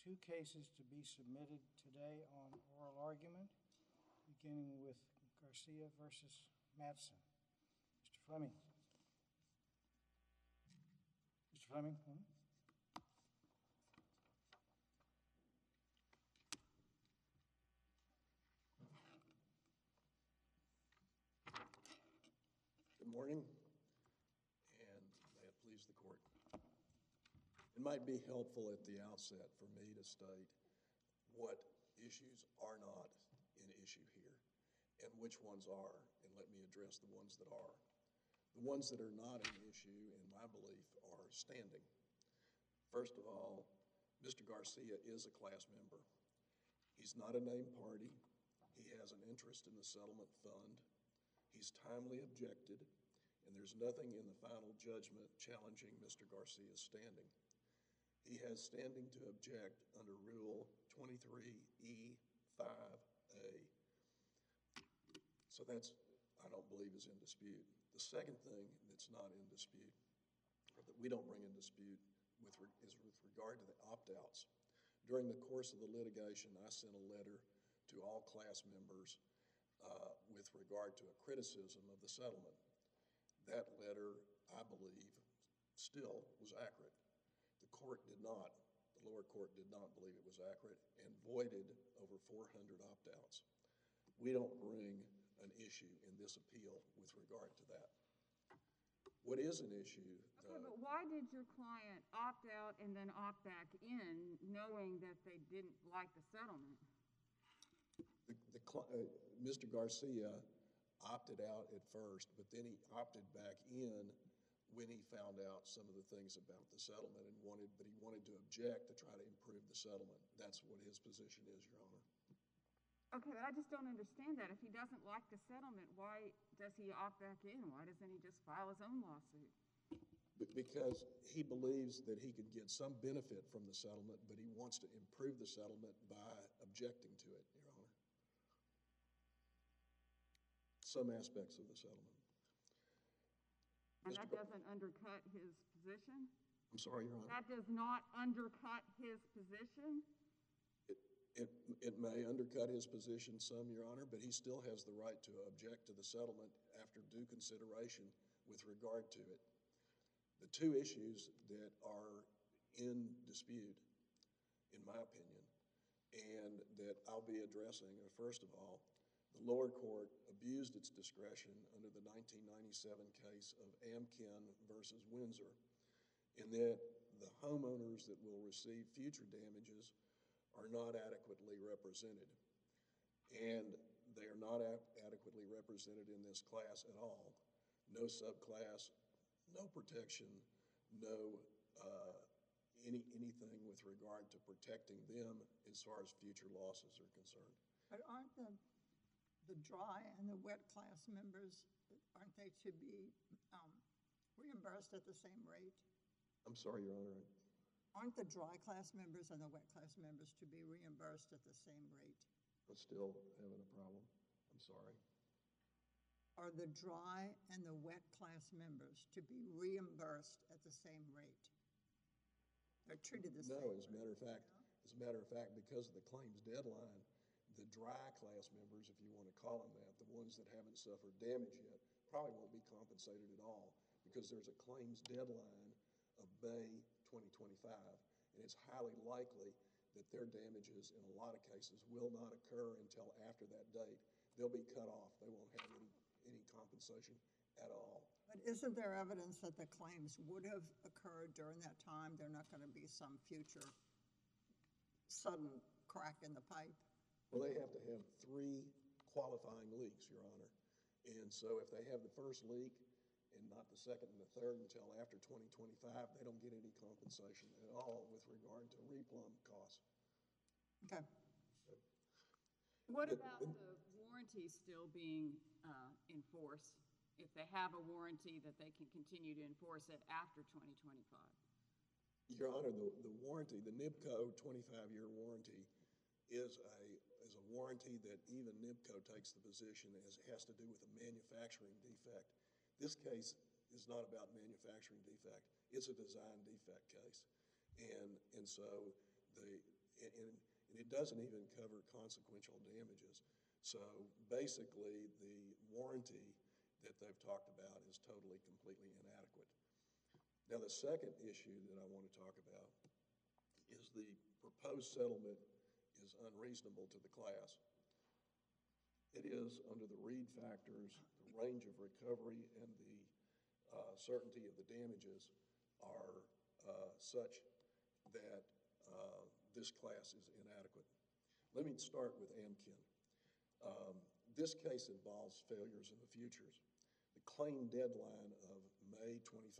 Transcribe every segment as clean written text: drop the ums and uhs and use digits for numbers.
two cases to be submitted today on oral argument, beginning with Garcia versus Madsen. Mr. Fleming. Mr. Fleming. Good morning, and may it please the court. It might be helpful at the outset for me to state what issues are not an issue here and which ones are, and let me address the ones that are. The ones that are not an issue, in my belief, are standing. First of all, Mr. Garcia is a class member. He's not a named party. He has an interest in the settlement fund. He's timely objected, and there's nothing in the final judgment challenging Mr. Garcia's standing. He has standing to object under Rule 23E5A. So that's, I don't believe, is in dispute. The second thing that's not in dispute, or that we don't bring in dispute, is with regard to the opt-outs. During the course of the litigation, I sent a letter to all class members with regard to a criticism of the settlement. That letter, I believe, still was accurate. The court did not, the lower court did not believe it was accurate and voided over 400 opt-outs. We don't bring an issue in this appeal with regard to that. What is an issue? Okay, but why did your client opt out and then opt back in, knowing that they didn't like the settlement? Mr. Garcia opted out at first, but then he opted back in when he found out some of the things about the settlement and he wanted to object to try to improve the settlement. That's what his position is, Your Honor. Okay, but I just don't understand that. If he doesn't like the settlement, why does he opt back in? Why doesn't he just file his own lawsuit? Because he believes that he could get some benefit from the settlement, but he wants to improve the settlement by objecting to it, Your Honor. Some aspects of the settlement. And that doesn't undercut his position? I'm sorry, Your Honor? That does not undercut his position? It may undercut his position some, Your Honor, but he still has the right to object to the settlement after due consideration with regard to it. The two issues that are in dispute, in my opinion, and that I'll be addressing are, first of all, the lower court abused its discretion under the 1997 case of Amkin versus Windsor, in that the homeowners that will receive future damages are not adequately represented. And they are not adequately represented in this class at all. No subclass, no protection, no anything with regard to protecting them as far as future losses are concerned. But aren't the dry and the wet class members, aren't they to be reimbursed at the same rate? I'm sorry, Your Honor. Aren't the dry class members and the wet class members to be reimbursed at the same rate? I'm still having a problem. I'm sorry. Are the dry and the wet class members to be reimbursed at the same rate? They're treated the same. No, as a matter of fact, because of the claims deadline, the dry class members, if you want to call them that, the ones that haven't suffered damage yet, probably won't be compensated at all because there's a claims deadline of May 2025, and it's highly likely that their damages in a lot of cases will not occur until after that date. They'll be cut off. They won't have any compensation at all. But isn't there evidence that the claims would have occurred during that time? They're not going to be some future sudden crack in the pipe? Well, they have to have 3 qualifying leaks, Your Honor. And so if they have the first leak and not the second and the third until after 2025, they don't get any compensation at all with regard to replumb costs. Okay. What about the warranty still being enforced? If they have a warranty that they can continue to enforce it after 2025? Your Honor, the warranty, the NIBCO 25-year warranty is a warranty that even NIBCO takes the position has to do with a manufacturing defect. This case is not about manufacturing defect. It's a design defect case. And so and it doesn't even cover consequential damages. So basically, the warranty that they've talked about is totally, completely inadequate. Now, the second issue that I want to talk about is the proposed settlement is unreasonable to the class. It is, under the Reed factors, the range of recovery and the certainty of the damages are such that this class is inadequate. Let me start with Amkin. This case involves failures in the futures. The claim deadline of May 2025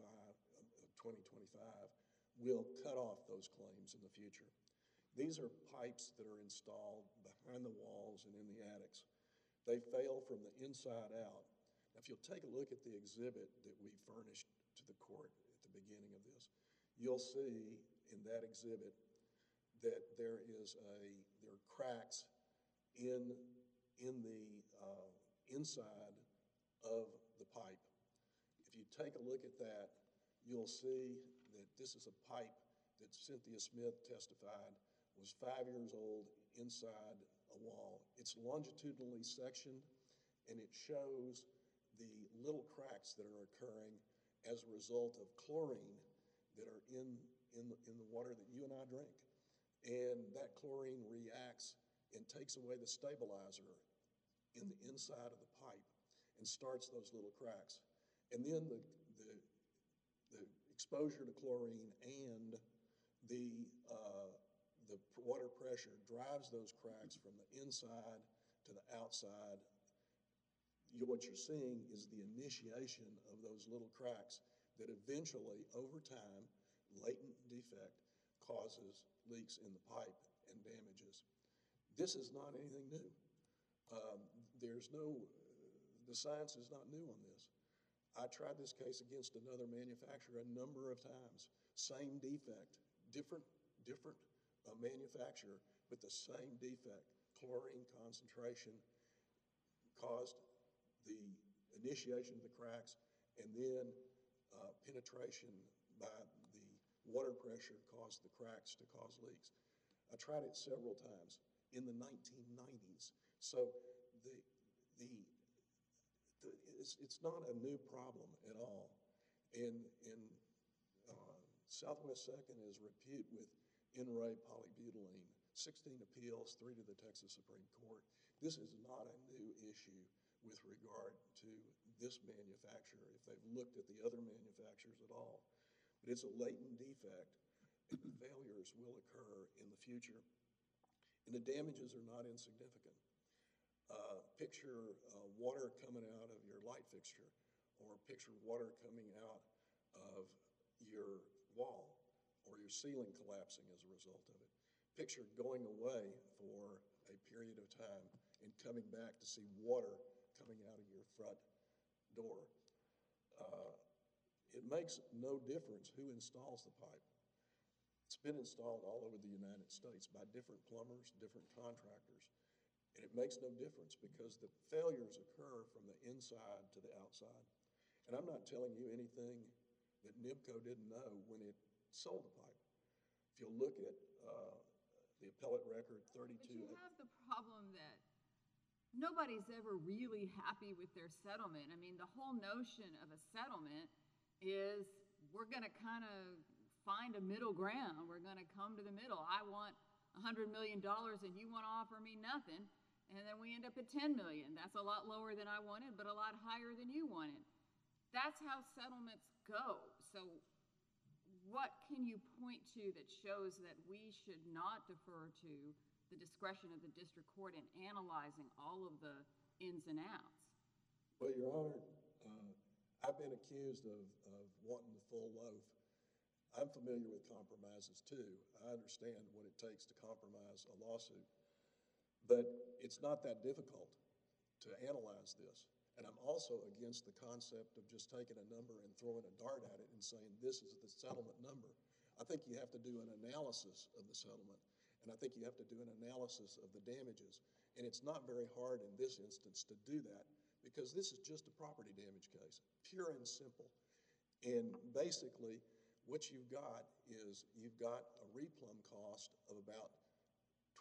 will cut off those claims in the future. These are pipes that are installed behind the walls and in the attics. They fail from the inside out. Now, if you'll take a look at the exhibit that we furnished to the court at the beginning of this, you'll see in that exhibit that there are cracks in the inside of the pipe. If you take a look at that, you'll see that this is a pipe that Cynthia Smith testified was 5 years old inside a wall. It's longitudinally sectioned, and it shows the little cracks that are occurring as a result of chlorine that are in the water that you and I drink. And that chlorine reacts and takes away the stabilizer in the inside of the pipe and starts those little cracks. And then the exposure to chlorine and the water pressure drives those cracks from the inside to the outside. What you're seeing is the initiation of those little cracks that eventually, over time, latent defect causes leaks in the pipe and damages. This is not anything new. The science is not new on this. I tried this case against another manufacturer a number of times. Same defect, different manufacturer, but the same defect. Chlorine concentration caused the initiation of the cracks, and then penetration by the water pressure caused the cracks to cause leaks. I tried it several times in the 1990s. So it's not a new problem at all. And Southwest Second is repute with NRA polybutylene, 16 appeals, 3 to the Texas Supreme Court. This is not a new issue with regard to this manufacturer, if they've looked at the other manufacturers at all. But it's a latent defect, and the failures will occur in the future. And the damages are not insignificant. Picture water coming out of your light fixture, or picture water coming out of your wall, or your ceiling collapsing as a result of it. Picture going away for a period of time and coming back to see water coming out of your front door. It makes no difference who installs the pipe. It's been installed all over the United States by different plumbers, different contractors. And it makes no difference because the failures occur from the inside to the outside. And I'm not telling you anything that NIBCO didn't know when it sold the pipe. If you'll look at the appellate record 32. But you have the problem that nobody's ever really happy with their settlement. I mean, the whole notion of a settlement is we're going to kind of find a middle ground. We're going to come to the middle. I want $100 million and you want to offer me nothing. And then we end up at $10 million. That's a lot lower than I wanted, but a lot higher than you wanted. That's how settlements go. So what can you point to that shows that we should not defer to the discretion of the district court in analyzing all of the ins and outs? Well, Your Honor, I've been accused of wanting the full loaf. I'm familiar with compromises too. I understand what it takes to compromise a lawsuit. But it's not that difficult to analyze this. And I'm also against the concept of just taking a number and throwing a dart at it and saying this is the settlement number. I think you have to do an analysis of the settlement. And I think you have to do an analysis of the damages. And it's not very hard in this instance to do that because this is just a property damage case, pure and simple. And basically, what you've got is you've got a replumb cost of about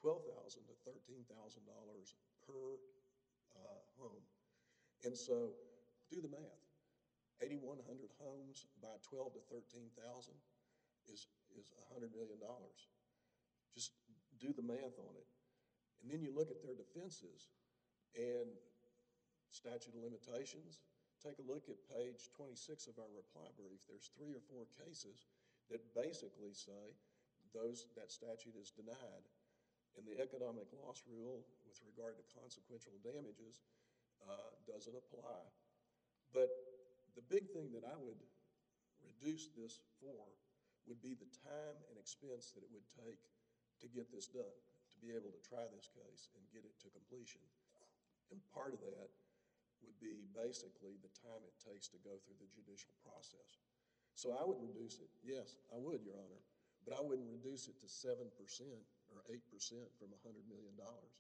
$12,000 to $13,000 per home. And so do the math. 8,100 homes by 12 to 13,000 is $100 million. Just do the math on it. And then you look at their defenses and statute of limitations. Take a look at page 26 of our reply brief. There's 3 or 4 cases that basically say that statute is denied. And the economic loss rule with regard to consequential damages doesn't apply. But the big thing that I would reduce this for would be the time and expense that it would take to get this done, to be able to try this case and get it to completion. And part of that would be basically the time it takes to go through the judicial process. So I would reduce it. Yes, I would, Your Honor. But I wouldn't reduce it to 7% or 8% from $100 million.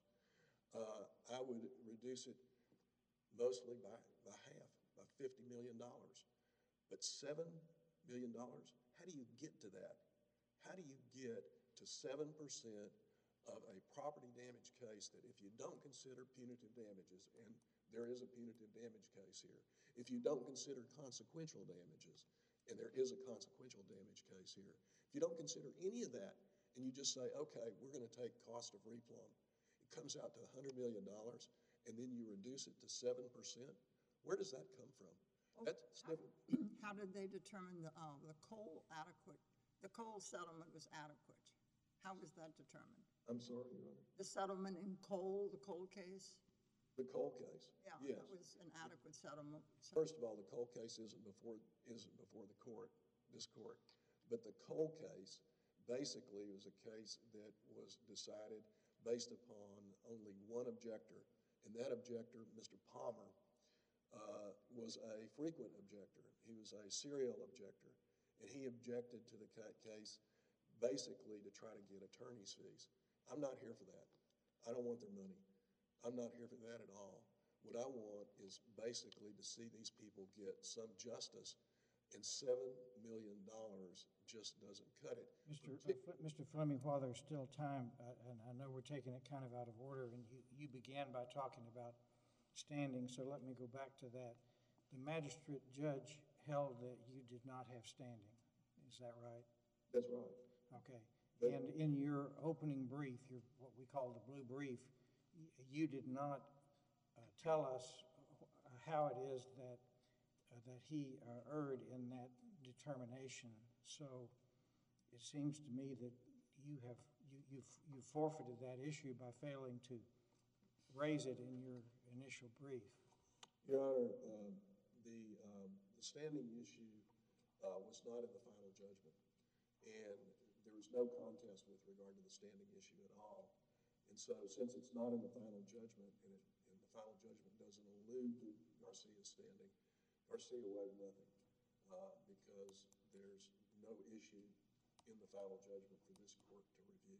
I would reduce it mostly by half, by $50 million. But $7 million, how do you get to that? How do you get to 7% of a property damage case that if you don't consider punitive damages, and there is a punitive damage case here, if you don't consider consequential damages, and there is a consequential damage case here, if you don't consider any of that, and you just say, okay, we're going to take cost of replumb, it comes out to $100 million, and then you reduce it to 7%, where does that come from? How did they determine the coal settlement was adequate? How was that determined? I'm sorry, Your Honor. The settlement in coal, the coal case? The coal case? Yeah, yes. That was an adequate settlement. First of all, the coal case isn't before the court, this court. But the coal case basically was a case that was decided based upon only one objector. And that objector, Mr. Palmer, was a frequent objector. He was a serial objector. And he objected to the case basically to try to get attorney's fees. I'm not here for that. I don't want their money. I'm not here for that at all. What I want is basically to see these people get some justice, and $7 million just doesn't cut it. Mr. Fleming, while there's still time, and I know we're taking it kind of out of order, and you began by talking about standing, so let me go back to that. The magistrate judge held that you did not have standing. Is that right? That's right. Okay. And in your opening brief, what we call the blue brief, you did not tell us how it is that he erred in that determination. So it seems to me that you forfeited that issue by failing to raise it in your initial brief. Your Honor, the standing issue was not in the final judgment, and there was no contest with regard to the standing issue at all. And so since it's not in the final judgment, and the final judgment doesn't allude to Garcia's standing, Garcia waived nothing because there's no issue in the final judgment for this court to review.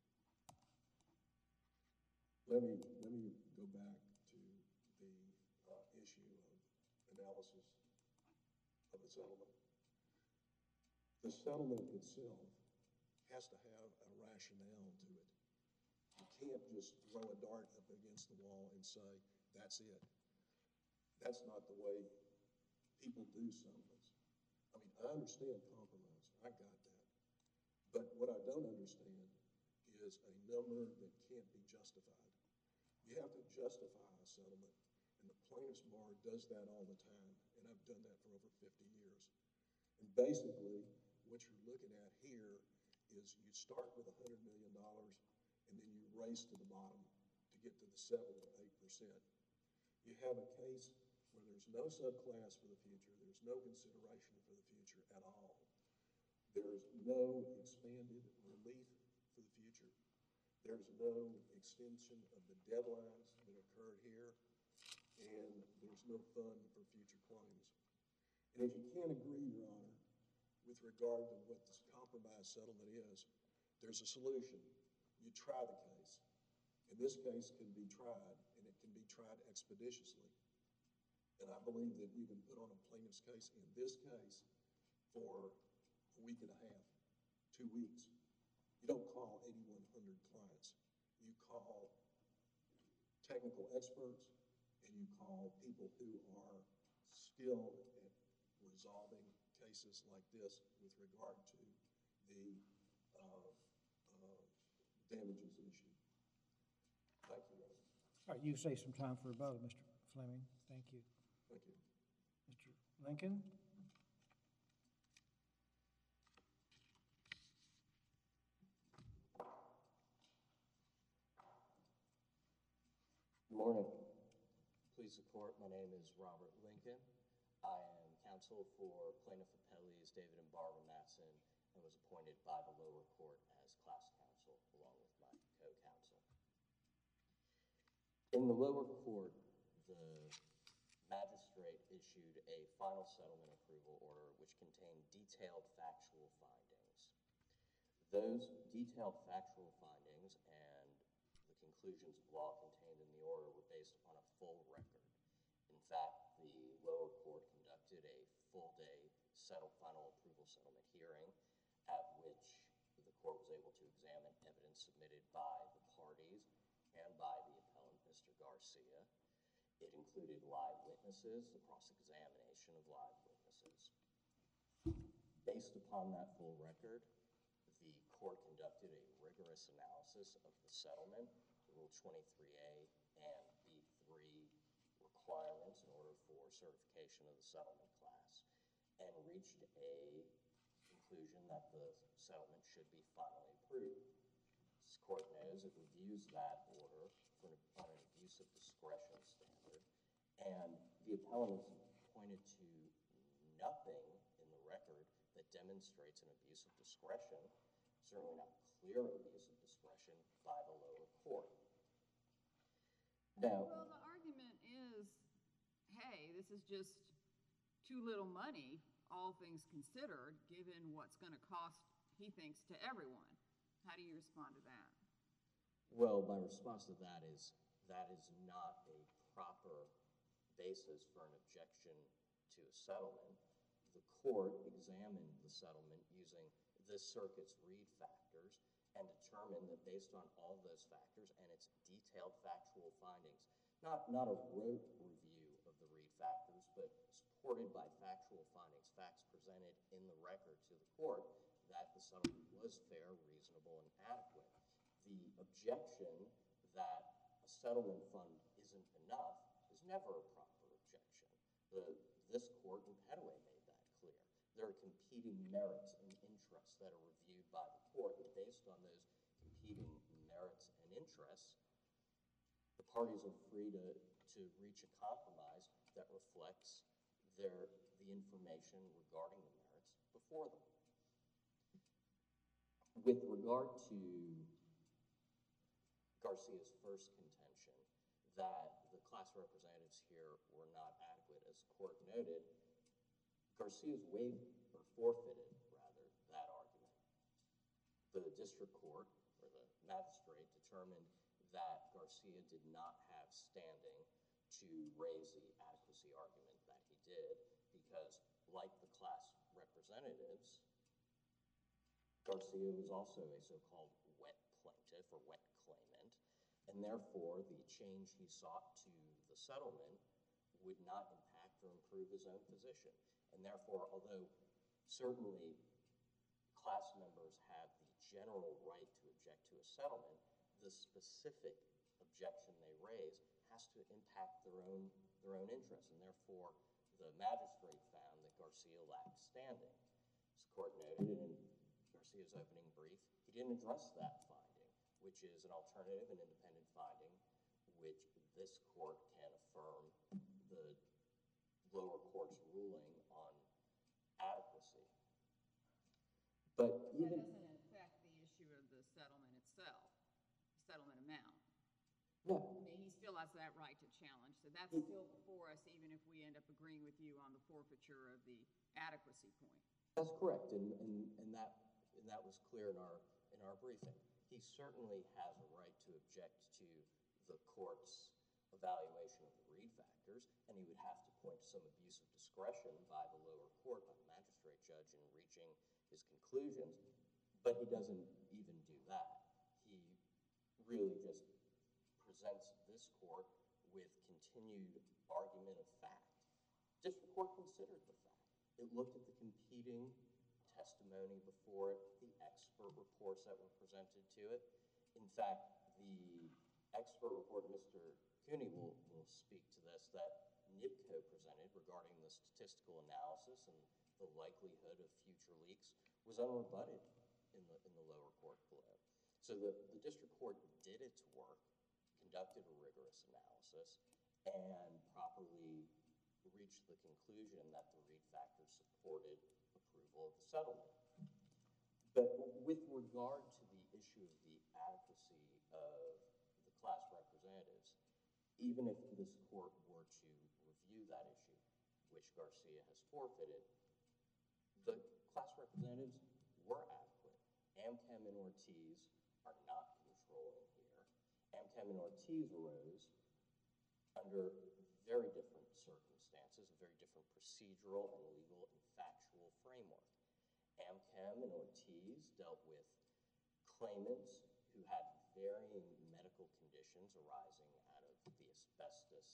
Let me go back to the issue of analysis of the settlement. The settlement itself has to have a rationale to it. You can't just throw a dart up against the wall and say, that's it. That's not the way people do settlements. I mean, I understand compromise. I got that. But what I don't understand is a number that can't be justified. You have to justify a settlement, and the plaintiff's bar does that all the time, and I've done that for over 50 years. And basically, what you're looking at here is you start with $100 million, and then you race to the bottom to get to the 7 to 8%. You have a case where there's no subclass for the future, there's no consideration for the future at all. There's no expanded relief for the future. There's no extension of the deadlines that occurred here, and there's no fund for future claims. And if you can't agree, Your Honor, with regard to what this compromise settlement is, there's a solution. You try the case. And this case can be tried, and it can be tried expeditiously. And I believe that you can put on a plaintiff's case in this case for a week and a half, 2 weeks. You don't call 8,100 clients. You call technical experts, and you call people who are skilled at resolving cases like this with regard to the damages issue. Thank you, Your Honor. All right, you save some time for rebuttal, Mr. Fleming. Thank you. Thank you. Mr. Lincoln? Good morning. Please support. My name is Robert Lincoln. I am counsel for plaintiff appellees David and Barbara Matson and was appointed by the lower court as class counsel along with my co-counsel. In the lower court, the magistrate issued a final settlement approval order which contained detailed factual findings. Those detailed factual findings and the conclusions of law contained in the order were based upon a full record. In fact, the lower court conducted a full-day final approval settlement hearing at which the court was able to examine evidence submitted by the parties and by the appellant, Mr. Garcia. It included live witnesses, the cross-examination of live witnesses. Based upon that full record, the court conducted a rigorous analysis of the settlement, Rule 23A and B3 requirements in order for certification of the settlement class, and reached a conclusion that the settlement should be finally approved. As the court knows, it reviews that order on an abuse of discretion standard, and the appellant has pointed to nothing in the record that demonstrates an abuse of discretion, certainly not clear abuse of discretion by the lower court. Now, Well, the argument is, hey, this is just too little money, all things considered, given what's going to cost, he thinks, to everyone. How do you respond to that? well, my response to that is not a proper basis for an objection to a settlement. The court examined the settlement using this circuit's Reed factors and determined that based on all those factors and its detailed factual findings, not a rote review of the Reed factors, but supported by factual findings, facts presented in the record to the court, that the settlement was fair, reasonable, and adequate. The objection that a settlement fund isn't enough is never a proper objection. This court in Petaway made that clear. There are competing merits and interests that are reviewed by the court, and based on those competing merits and interests, the parties are free to reach a compromise that reflects the information regarding the merits before them. With regard to Garcia's first contention that the class representatives here were not adequate, as the court noted, Garcia's waived or forfeited, rather, that argument. The district court, or the magistrate, determined that Garcia did not have standing to raise the adequacy argument that he did because, like the class representatives, Garcia was also a so-called wet plaintiff or wet claimant, and therefore the change he sought to the settlement would not impact or improve his own position. And therefore, although certainly class members have the general right to object to a settlement, the specific objection they raise has to impact their own interests, and therefore the magistrate found that Garcia lacked standing. As the court noted in Garcia's opening brief, he didn't address that finding, which is an alternative and independent finding which this court can affirm the lower court's ruling on adequacy. But That even doesn't affect the issue of the settlement itself, the settlement amount. no, I mean, he still has that right to challenge, so that's still before us, even if we end up agreeing with you on the forfeiture of the adequacy point. that's correct, and that was clear in our briefing. He certainly has a right to object to the court's evaluation of the Reed factors, and he would have to point to some abuse of discretion by the lower court, by the magistrate judge, in reaching his conclusions, but he doesn't even do that. He really just presents this court with continued argument of fact. District court considered the fact. It looked at the competing testimony before it, the expert reports that were presented to it. In fact, the expert report, Mr. Cooney will speak to this, that NIPCO presented regarding the statistical analysis and the likelihood of future leaks was unrebutted in the lower court below. So the district court did its work, conducted a rigorous analysis, and properly reached the conclusion that the Reed factors supported approval of the settlement. But with regard to the issue of the adequacy of the class representatives, even if this court were to review that issue, which Garcia has forfeited, the class representatives were adequate. Amchem and Ortiz are not controlling here. Amchem and Ortiz arose under very different circumstances, a very different procedural and legal and factual framework. Amchem and Ortiz dealt with claimants who had varying medical conditions arising out of the asbestos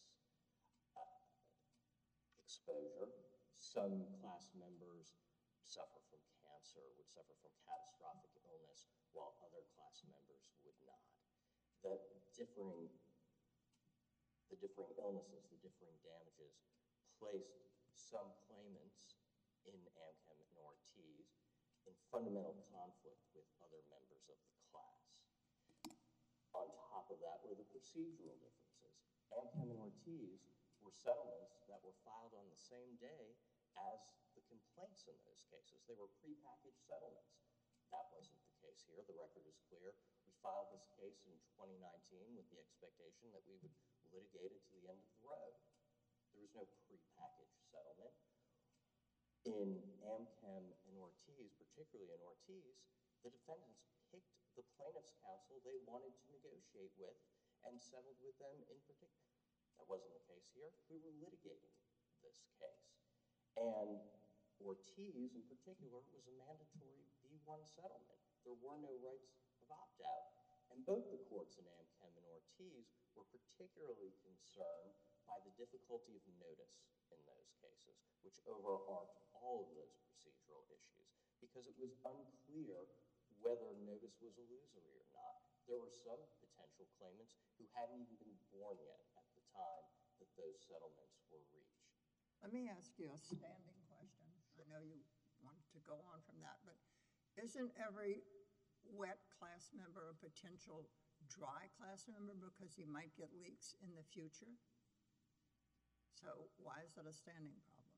exposure. Some class members suffer from cancer, would suffer from catastrophic illness, while other class members would not. The differing illnesses, the differing damages, placed some claimants in Amchem and Ortiz in fundamental conflict with other members of the class. On top of that were the procedural differences. Amchem and Ortiz were settlements that were filed on the same day as the complaints in those cases. They were prepackaged settlements. That wasn't the case here. The record is clear. We filed this case in 2019 with the expectation that we would litigate it to the end of the road. There was no prepackaged settlement. In Amchem and Ortiz, particularly in Ortiz, the defendants picked the plaintiff's counsel they wanted to negotiate with and settled with them in particular. That wasn't the case here. We were litigating this case. And Ortiz, in particular, was a mandatory B1 settlement. There were no rights of opt-out. And both the courts in Amchem and Ortiz were particularly concerned by the difficulty of notice in those cases, which overarched all of those procedural issues, because it was unclear whether notice was illusory or not. There were some potential claimants who hadn't even been born yet at the time that those settlements were reached. Let me ask you a standing question. I know you wanted to go on from that, but isn't every wet class member a potential dry class member because he might get leaks in the future? So why is that a standing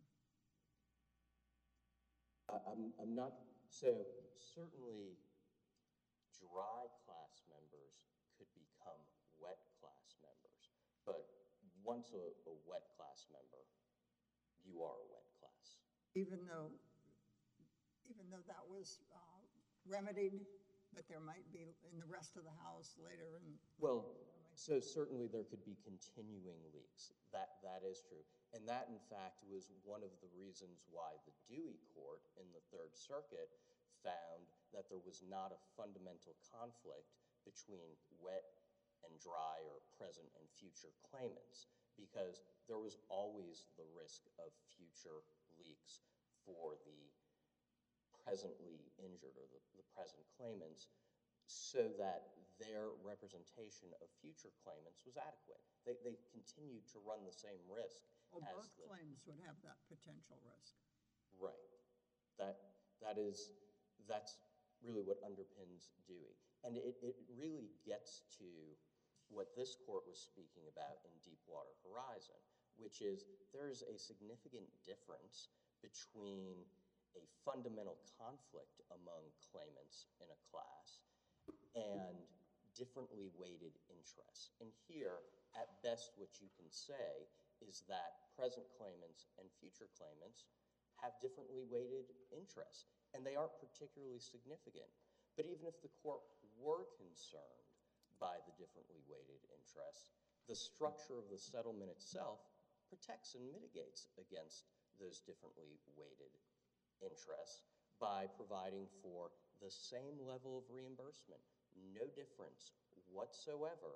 problem? I'm not, so certainly dry class members could become wet class members, but once a wet class member, you are a wet class. Even though that was remedied, but there might be in the rest of the house later. Well, so certainly there could be continuing leaks. That is true. And that, in fact, was one of the reasons why the Dewey Court in the Third Circuit found that there was not a fundamental conflict between wet and dry or present and future claimants, because there was always the risk of future leaks for the presently injured or the present claimants, so that their representation of future claimants was adequate. They continued to run the same risk. Well, both claims would have that potential risk. Right. That's really what underpins Dewey. And it really gets to what this court was speaking about in Deepwater Horizon, which is there's a significant difference between a fundamental conflict among claimants in a class and differently weighted interests. And here, at best, what you can say is that present claimants and future claimants have differently weighted interests, and they aren't particularly significant. But even if the court were concerned by the differently weighted interests, the structure of the settlement itself protects and mitigates against those differently weighted interests by providing for the same level of reimbursement, no difference whatsoever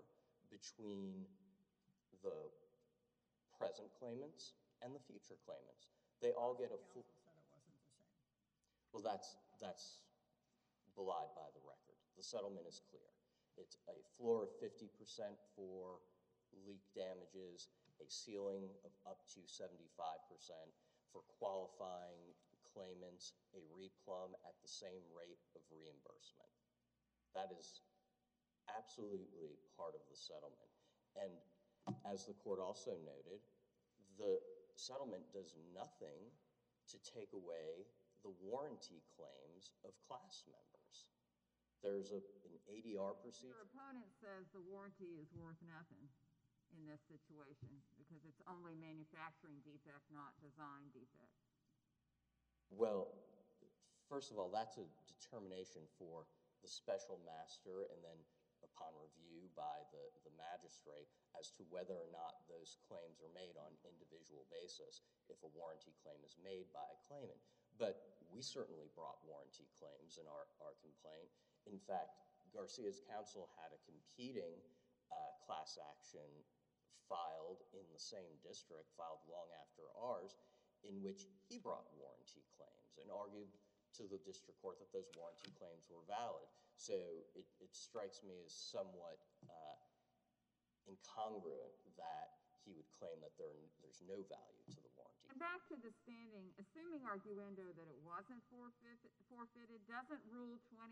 between the present claimants and the future claimants. They all get a full. Counsel said it wasn't the same. Well, that's belied by the record. The settlement is clear. It's a floor of 50% for leak damages, a ceiling of up to 75% for qualifying claimants, a replumb at the same rate of reimbursement. That is absolutely part of the settlement. And as the court also noted, the settlement does nothing to take away the warranty claims of class members. There's an ADR procedure. Your opponent says the warranty is worth nothing in this situation because it's only manufacturing defect, not design defect. Well, first of all, that's a determination for the special master and then upon review by the magistrate as to whether or not those claims are made on individual basis if a warranty claim is made by a claimant. But we certainly brought warranty claims in our complaint. In fact, Garcia's counsel had a competing class action filed in the same district, filed long after ours, in which he brought warranty claims and argued to the district court that those warranty claims were valid. So it strikes me as somewhat incongruent that he would claim that there's no value to the warranty. And back to the standing, assuming arguendo that it wasn't forfeited, doesn't Rule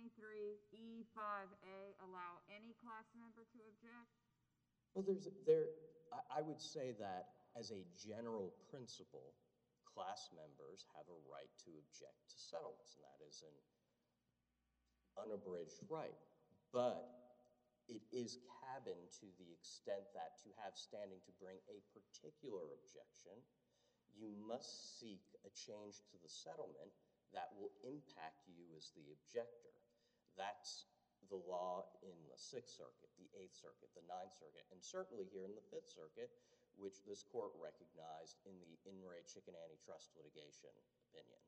23E5A allow any class member to object? Well, I would say that as a general principle, class members have a right to object to settlements, and that is an unabridged right. But it is cabined to the extent that to have standing to bring a particular objection, you must seek a change to the settlement that will impact you as the objector. That's the law in the Sixth Circuit, the Eighth Circuit, the Ninth Circuit, and certainly here in the Fifth Circuit, which this court recognized in the In Re Chicken Antitrust litigation opinion.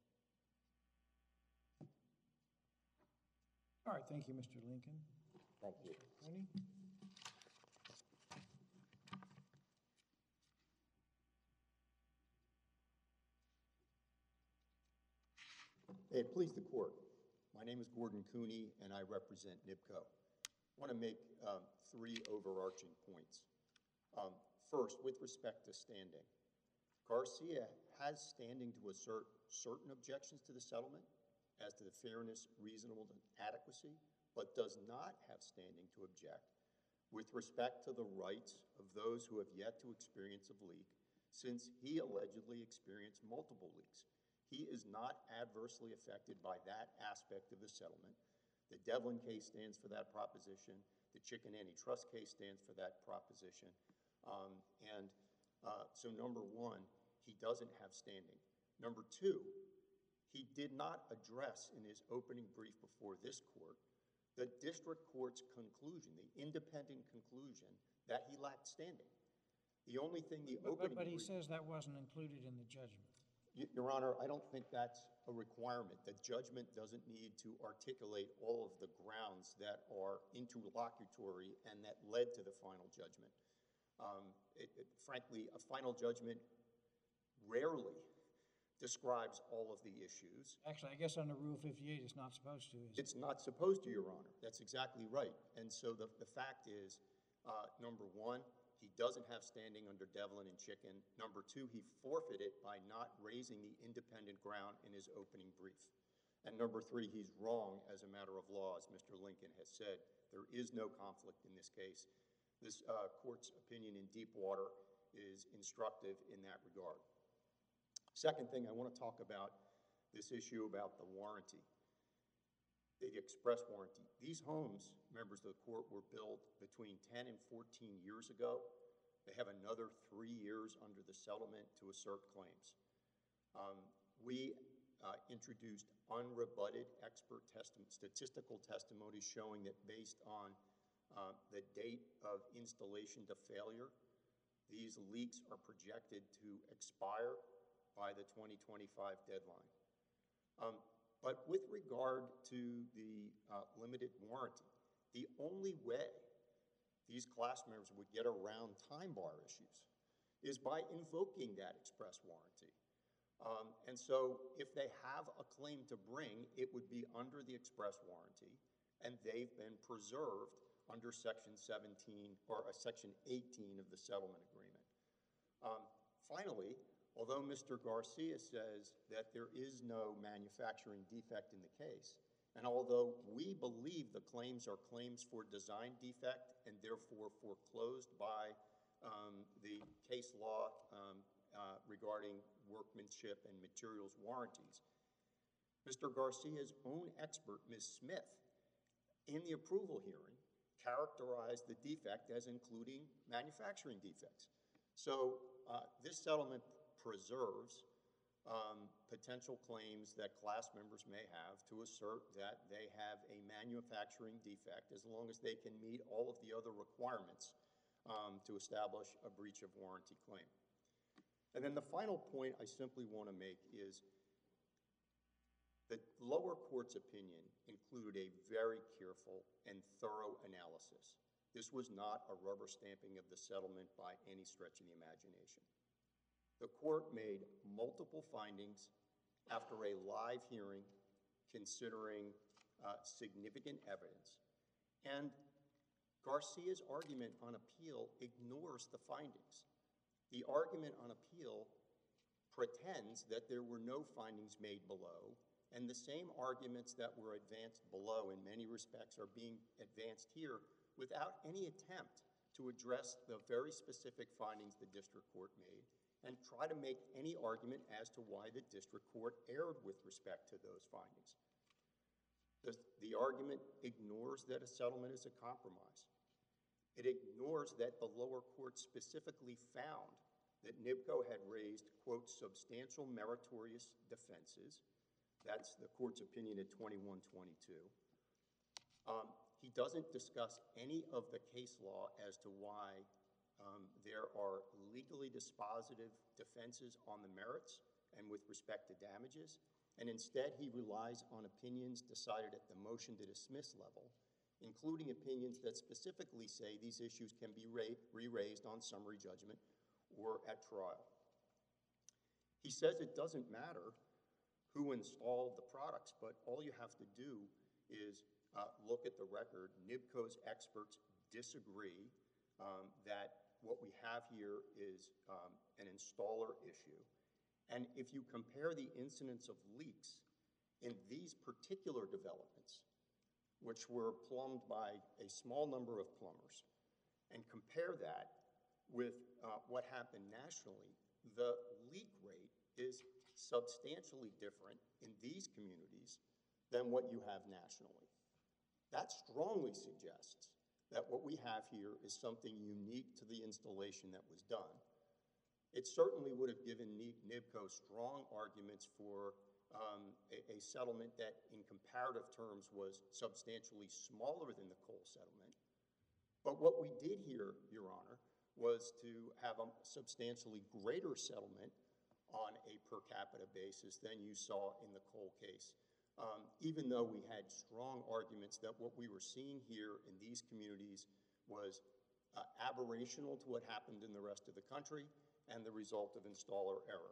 All right, thank you, Mr. Lincoln. Thank you. Tony? May it please the court. My name is Gordon Cooney, and I represent NIBCO. I want to make three overarching points. First, with respect to standing, Garcia has standing to assert certain objections to the settlement as to the fairness, reasonableness, and adequacy, but does not have standing to object with respect to the rights of those who have yet to experience a leak, since he allegedly experienced multiple leaks. He is not adversely affected by that aspect of the settlement. The Devlin case stands for that proposition. The Chicken Antitrust case stands for that proposition. So number one, he doesn't have standing. Number two, he did not address in his opening brief before this court the district court's conclusion, the independent conclusion that he lacked standing. The only thing the opening But he brief— says that wasn't included in the judgment. Your Honor, I don't think that's a requirement. The judgment doesn't need to articulate all of the grounds that are interlocutory and that led to the final judgment. Frankly, a final judgment rarely describes all of the issues. Actually, I guess under Rule 58, it's not supposed to, is it? It's not supposed to, Your Honor. That's exactly right. And so the fact is, number one, he doesn't have standing under Devlin and Chicken. Number two, he forfeited by not raising the independent ground in his opening brief. And number three, he's wrong as a matter of law, as Mr. Lincoln has said. There is no conflict in this case. This court's opinion in Deepwater is instructive in that regard. Second thing, I want to talk about this issue about the warranty, the express warranty. These homes, members of the court, were built between 10 and 14 years ago. They have another 3 years under the settlement to assert claims. We introduced unrebutted expert statistical testimony showing that based on the date of installation to failure, these leaks are projected to expire by the 2025 deadline. But with regard to the limited warranty, the only way the these class members would get around time bar issues is by invoking that express warranty. And so if they have a claim to bring, it would be under the express warranty, and they've been preserved under Section 17 or Section 18 of the settlement agreement. Finally, although Mr. Garcia says that there is no manufacturing defect in the case, and although we believe the claims are claims for design defect and therefore foreclosed by the case law regarding workmanship and materials warranties, Mr. Garcia's own expert, Ms. Smith, in the approval hearing, characterized the defect as including manufacturing defects. So this settlement preserves potential claims that class members may have to assert that they have a manufacturing defect as long as they can meet all of the other requirements to establish a breach of warranty claim. And then the final point I simply want to make is the lower court's opinion included a very careful and thorough analysis. This was not a rubber stamping of the settlement by any stretch of the imagination. The court made multiple findings after a live hearing considering significant evidence, and Garcia's argument on appeal ignores the findings. The argument on appeal pretends that there were no findings made below, and the same arguments that were advanced below in many respects are being advanced here without any attempt to address the very specific findings the district court made and try to make any argument as to why the district court erred with respect to those findings. The argument ignores that a settlement is a compromise. It ignores that the lower court specifically found that NIBCO had raised, quote, substantial meritorious defenses. That's the court's opinion at 2122. He doesn't discuss any of the case law as to why there are legally dispositive defenses on the merits and with respect to damages, and instead he relies on opinions decided at the motion to dismiss level, including opinions that specifically say these issues can be re-raised on summary judgment or at trial. He says it doesn't matter who installed the products, but all you have to do is look at the record. NIBCO's experts disagree that what we have here is an installer issue. And if you compare the incidence of leaks in these particular developments, which were plumbed by a small number of plumbers, and compare that with what happened nationally, the leak rate is substantially different in these communities than what you have nationally. That strongly suggests that what we have here is something unique to the installation that was done. It certainly would have given NIBCO strong arguments for a settlement that in comparative terms was substantially smaller than the Cole settlement. But what we did here, Your Honor, was to have a substantially greater settlement on a per capita basis than you saw in the Cole case. Even though we had strong arguments that what we were seeing here in these communities was aberrational to what happened in the rest of the country and the result of installer error.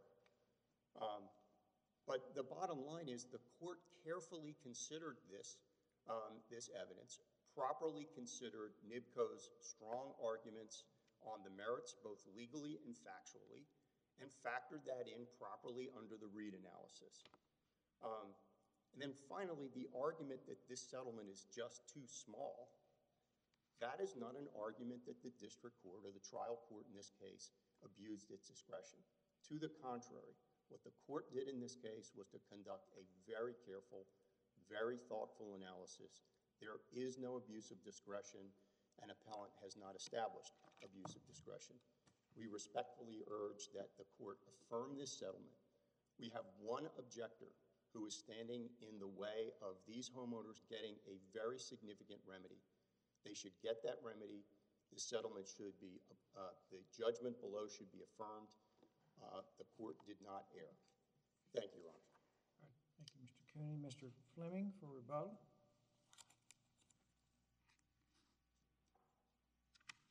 But the bottom line is the court carefully considered this evidence, properly considered NIBCO's strong arguments on the merits, both legally and factually, and factored that in properly under the Reed analysis. And then finally, the argument that this settlement is just too small, that is not an argument that the district court or the trial court in this case abused its discretion. To the contrary, what the court did in this case was to conduct a very careful, very thoughtful analysis. There is no abuse of discretion, and appellant has not established abuse of discretion. We respectfully urge that the court affirm this settlement. We have one objector who is standing in the way of these homeowners getting a very significant remedy. They should get that remedy. The settlement should be, the judgment below should be affirmed. The court did not err. Thank you, Your Honor. All right, thank you, Mr. Cooney. Mr. Fleming for rebuttal.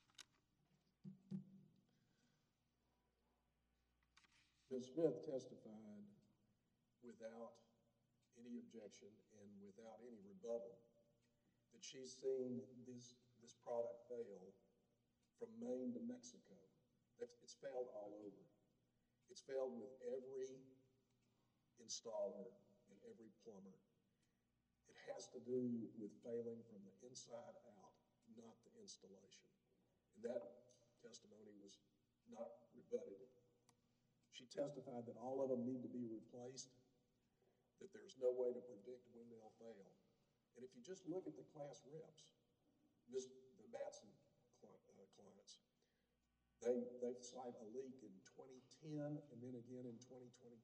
Ms. Smith testified without any objection and without any rebuttal that she's seen this product fail from Maine to Mexico. It's failed all over. It's failed with every installer and every plumber. It has to do with failing from the inside out, not the installation. And that testimony was not rebutted. She testified that all of them need to be replaced, that there's no way to predict when they'll fail. And if you just look at the class reps, the Matson clients, they cite a leak in 2010 and then again in 2015.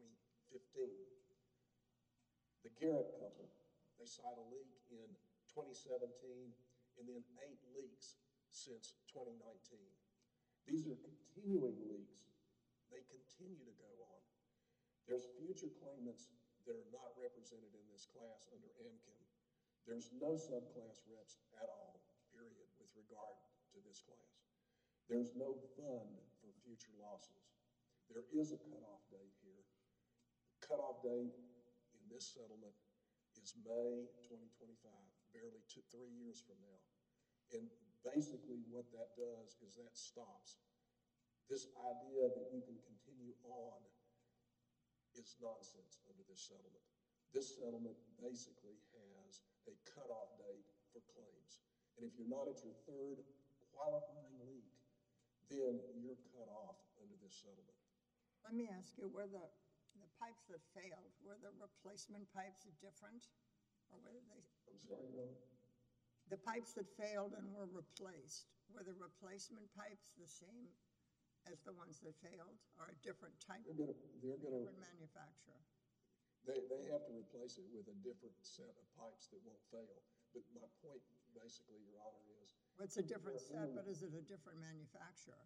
The Garrett couple, they cite a leak in 2017 and then 8 leaks since 2019. These are continuing leaks. They continue to go on. There's future claimants that are not represented in this class under AMChem. There's no subclass reps at all, period, with regard to this class. There's no fund for future losses. There is a cutoff date here. The cutoff date in this settlement is May 2025, barely 3 years from now. And basically what that does is that stops. This idea that you can continue on is nonsense under this settlement. This settlement basically has a cutoff date for claims. And if you're not at your 3rd qualifying leak, then you're cut off under this settlement. Let me ask you, were the pipes that failed, were the replacement pipes different? Or were they? I'm sorry, Ron? The pipes that failed and were replaced, were the replacement pipes the same as the ones that failed, or a different type? They're gonna different manufacturer? They have to replace it with a different set of pipes that won't fail. But my point, basically, Your Honor, is Well, it's a different set, but is it a different manufacturer?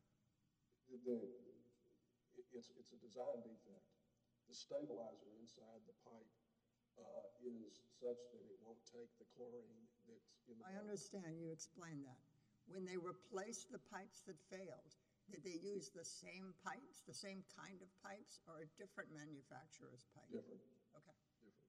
it's a design defect. The stabilizer inside the pipe is such that it won't take the chlorine that's in the I pipe. understand, you explained that. When they replaced the pipes that failed, did they use the same pipes, the same kind of pipes, or a different manufacturer's pipe? Different. Okay. Different.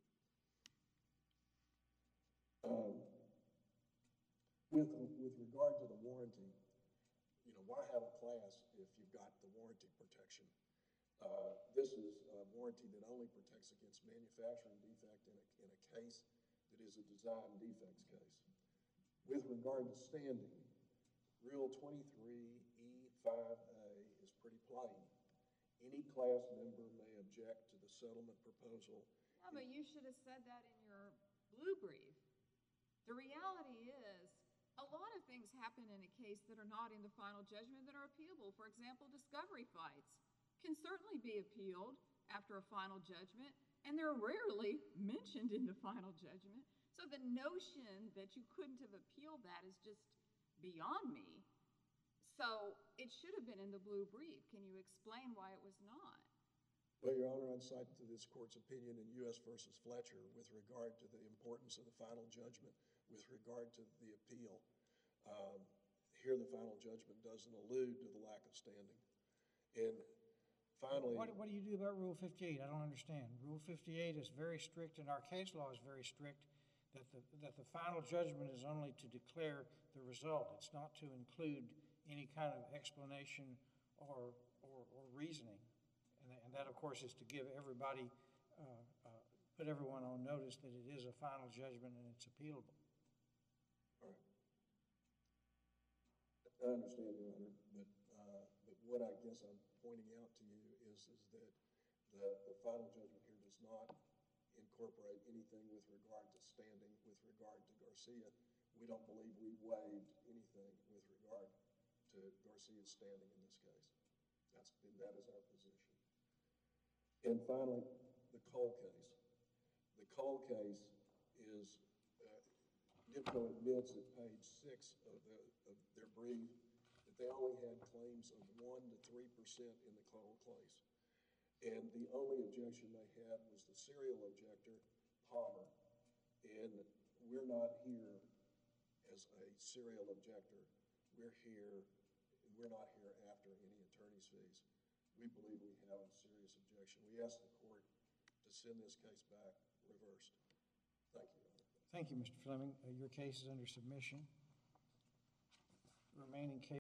With regard to the warranty, why have a class if you've got the warranty protection? This is a warranty that only protects against manufacturing defect in a case that is a design defects case. With regard to standing, Rule 23E5A is pretty plain. Any class member may object to the settlement proposal. Yeah, but you should have said that in your blue brief. The reality is, a lot of things happen in a case that are not in the final judgment that are appealable. For example, discovery fights can certainly be appealed after a final judgment, and they're rarely mentioned in the final judgment. So the notion that you couldn't have appealed that is just beyond me. So it should have been in the blue brief. Can you explain why it was not? Well, Your Honor, I'd cite to this court's opinion in U.S. versus Fletcher with regard to the importance of the final judgment with regard to the appeal. Here, the final judgment doesn't allude to the lack of standing. And finally— What do you do about Rule 58? I don't understand. Rule 58 is very strict, and our case law is very strict, that the final judgment is only to declare the result. It's not to include any kind of explanation or reasoning. And that, of course, is to give everybody, put everyone on notice that it is a final judgment and it's appealable. All right. I understand, Your Honor, but what I guess I'm pointing out to you is that the final judgment here does not incorporate anything with regard to standing, with regard to Garcia. We don't believe we waived anything with regard to Garcia's standing in this case. That is our position. And finally, the Cole case. The Cole case is, NIPCO admits at page 6 of their brief that they only had claims of 1% to 3% in the Cole case. And the only objection they had was the serial objector, Palmer. And we're not here as a serial objector. We're not here after any attorney's fees. we believe we have a serious objection. We ask the court to send this case back reversed. Thank you, Your Honor. Thank you, Mr. Fleming. Your case is under submission. Remaining case